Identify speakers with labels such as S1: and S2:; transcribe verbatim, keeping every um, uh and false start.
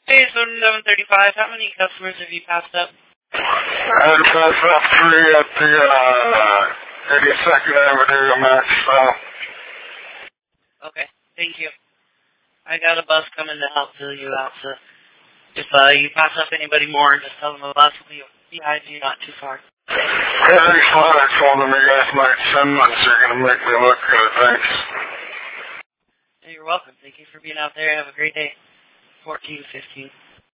S1: Hey, it's eleven thirty-five. How many customers have you passed up?
S2: I had to pass up three at the uh, eighty-second Avenue in Maxwell.
S1: Okay, thank you. I got a bus coming to help fill you out, so if uh, you pass up anybody more, just tell them the bus will be behind you, not too far.
S2: Yeah, thanks a lot. I told them you guys might send one, so you're going to make me look good. Thanks.
S1: Hey, you're welcome. Thank you for being out there. Have a great day. fourteen fifteen.